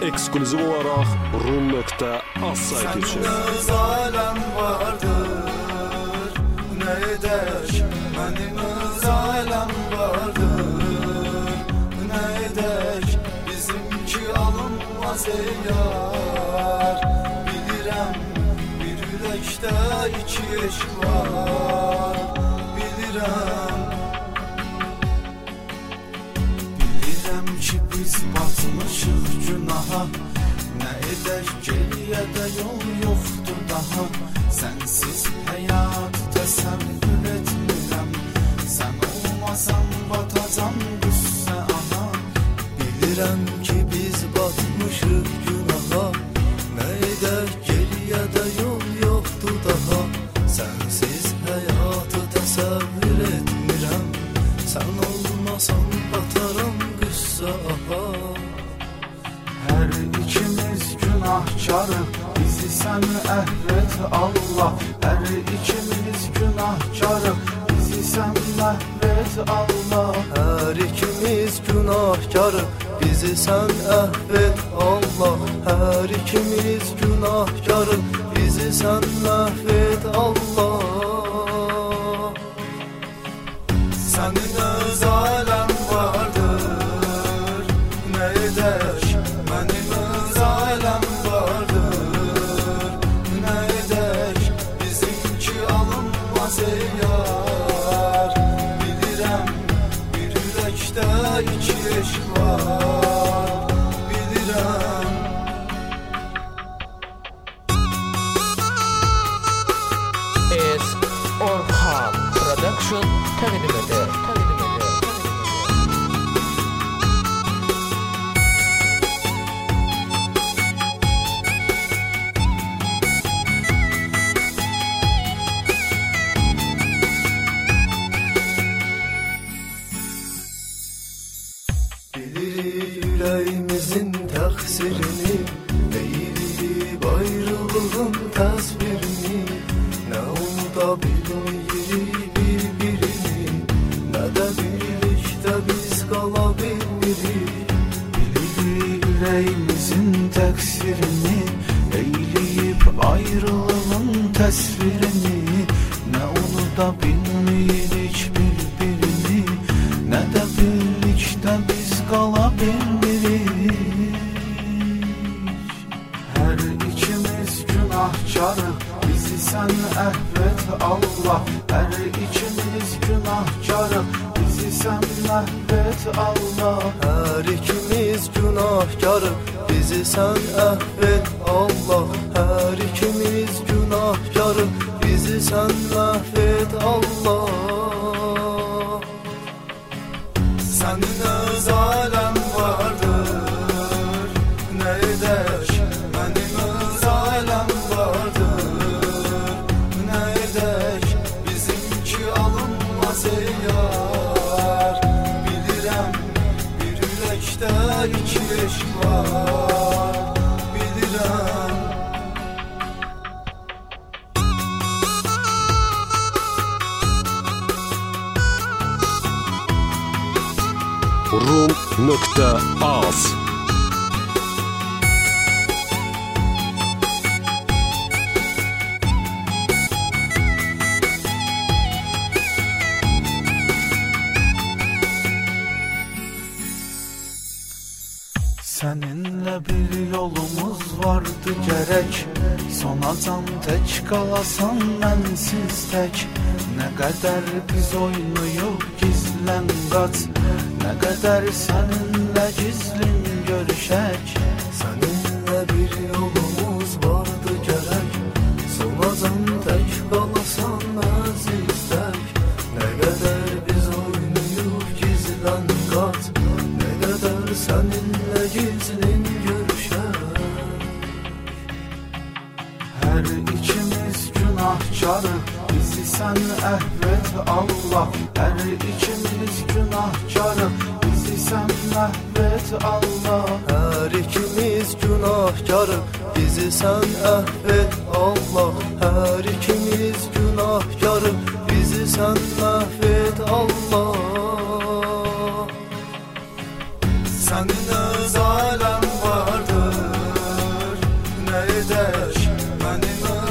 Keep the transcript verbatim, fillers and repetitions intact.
eksklüziv olaraq rum nöqtə az sayti üçün. Sənin öz aləm vardır, nə edək? Mənim öz aləm vardır, nə edək? Bizimki alınmaz ey yar. Bilirəm, bir ürəkdə iki eşq var. Bilirəm, bilirəm ki biz batmışıq günaha. Nə edək, geriyə də yol yoxdur daha. Sənsiz həyat təsəvvür etmirəm. Sən olmasan batacam qüssə ana. Bilirəm ki biz batmışıq günaha. Nə edək, geriyə də yol yoxdur daha. Sənsiz həyatı təsəvvür etmirəm. Sən olmasan bataram qüssə aha. Hər ikimiz günahkarıq, bizi sən əhv et Allah. Hər ikimiz günahkarıq, bizi sən məhv et Allah. Hər ikimiz günahkarıq, bizi sən əhv et Allah. Hər ikimiz günahkarıq, bizi sən məhv et Allah. Sənin öz aləm vardır, nə edək? Mənim öz aləm vardır, nə edək? Bizimki alınmaz ey yar. Bilirəm, bir ürəkdə iki eşq var. Bilirəm. Es Orhan Production təqdim edir. Bilirik ürəyimizin təqsirini, deyirik ayrılığın təsvirini. Nə unuda bilmirik bir-birini, nə də birlikdə biz qala bilmirik. Bilirik ürəyimizin təqsirini, deyirik ayrılığın təsvirini. Nə unuda bilmirik bir-birini, nə də birlikdə biz qala bilmirik. Hər ikimiz günahkarıq, bizi sən əhv et Allah. Hər ikimiz günahkarıq, bizi sən məhv et Allah. Hər ikimiz günahkarıq, bizi sən əhv et Allah. Hər ikimiz günahkarıq, bizi sən məhv et Allah. Sənin öz aləm vardır, nə edək? Mənim öz aləm vardır, nə edək? Bizimki alınmaz ey yar. Bilirəm, bir ürəkdə iki eşq var. Bilirəm. rum nöqtə az Səninlə bir yolumuz vardı gərək. Sonacan tək qalasan mənsiz tək. Nə qədər biz oynayıb gizlən qaç, nə qədər səninlə gizlin görüşək. Səninlə bir yolumuz vardı gərək. Sonacan tək qalasan əziz tək. Nə qədər biz oynayıb gizlən qaç, nə qədər səninlə gizlin görüşək. Hər ikimiz günahkarıq, bizi sən əhv et Allah. Hər ikimiz günahkarıq, bizi sən məhv et Allah. Hər ikimiz günahkarıq, bizi sən əhv et Allah. Hər ikimiz günahkarıq, bizi sən məhv et Allah. Sənin öz aləm vardır, edək mənim